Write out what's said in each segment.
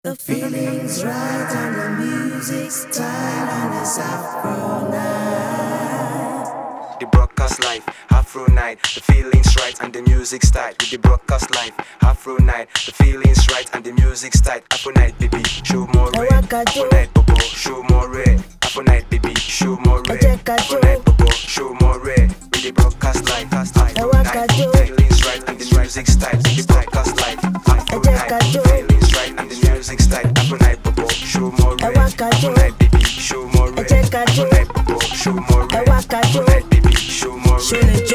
The feeling's right and the music's tight and it's Afro night. The broadcast live, Afro night. The feeling's right and the music's tight. With the broadcast live, Afro night. The feeling's right and the music's tight. Afro night, baby, show more red. Afro night, bobo, show more red. Afro night, baby, show more red. Afro night, bobo, show more red. With the broadcast live, Afro night. The feeling's right and the music's tight. With the broadcast live, Afro night. The feeling's right and the music's tight. Afro night, bobo, show more red. Afro night, baby, show more red. Afro night, bobo, show more red. Afro night, baby, show more red.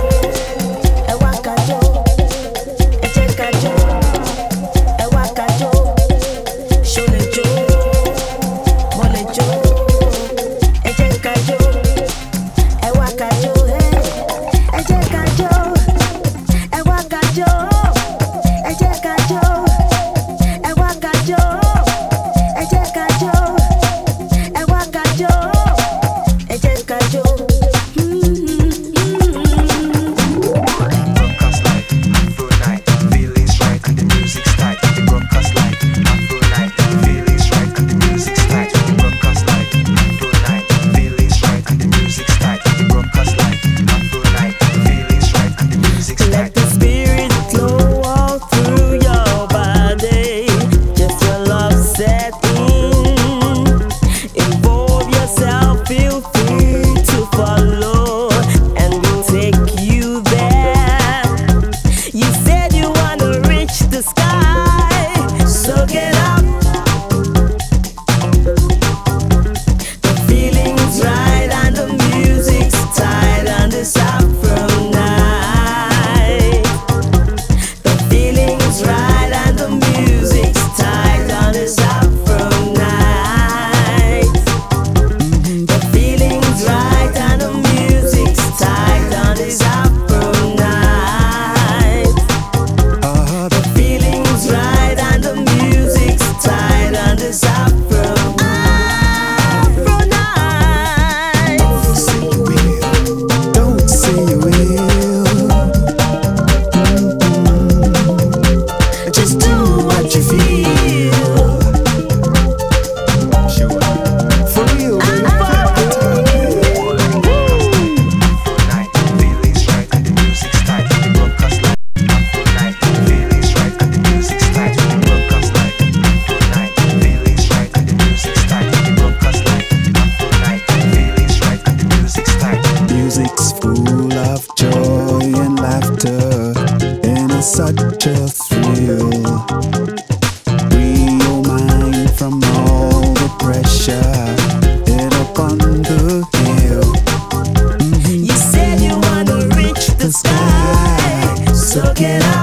Such a thrill. Free your mind from all the pressure. Head up on the hill. You said you wanna reach the sky, so get up.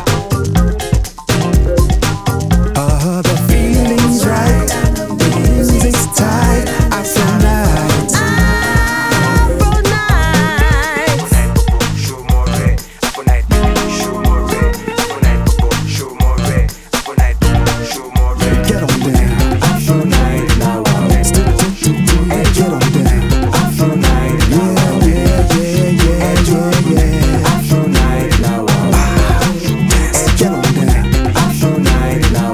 The feeling's right, the music's tight. Afro night, Afro night. Show more red. Afro night, baby, show more red. Afro night, bobo, show more red. Afro night, bobo, show more red. get on down. Afro night, now hey, get on down. Afro night, Yeah. Afro night, now Get on down. Afro night, now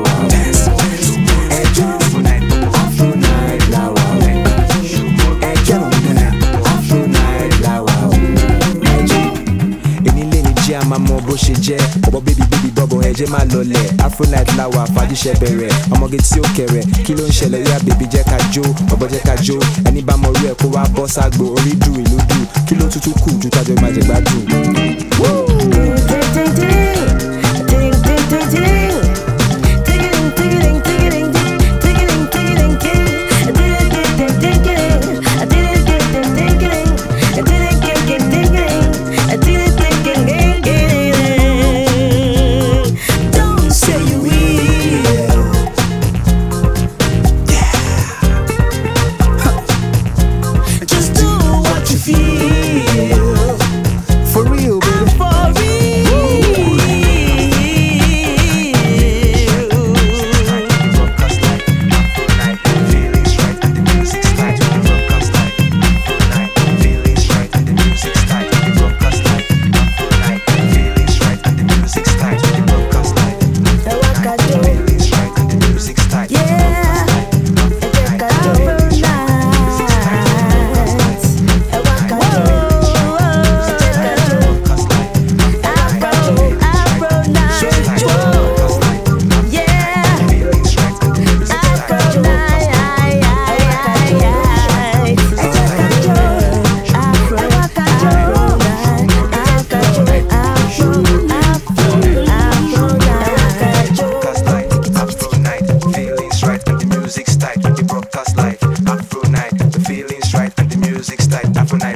Afro night, bobo, Afro night, now Get on down. Afro night, now èmi lè ní jẹ́ àmà mọ bó ṣe jẹ́ ọ̀bọ̀ bébí bọ́bọ̀ ẹ̀jẹ̀ máa lọlẹ̀ Afro night láwa fàájíṣẹ́ bẹ̀rẹ̀ ọmọge tí ó kẹrẹ̀ kí ló ń ṣẹlẹ̀ yá bèbí jẹ́ ká jó ọ̀bọ̀ jẹ́ ká jó ẹni bá mọ orí ẹ̀ kó wá bọ́ ságbo orí dù ìlú dù kí ló tútù kù ju tájọ́ ìmájẹ̀gbádùn. Don't say you will. Just do what you feel. For real, baby. For real. tight, Afro night.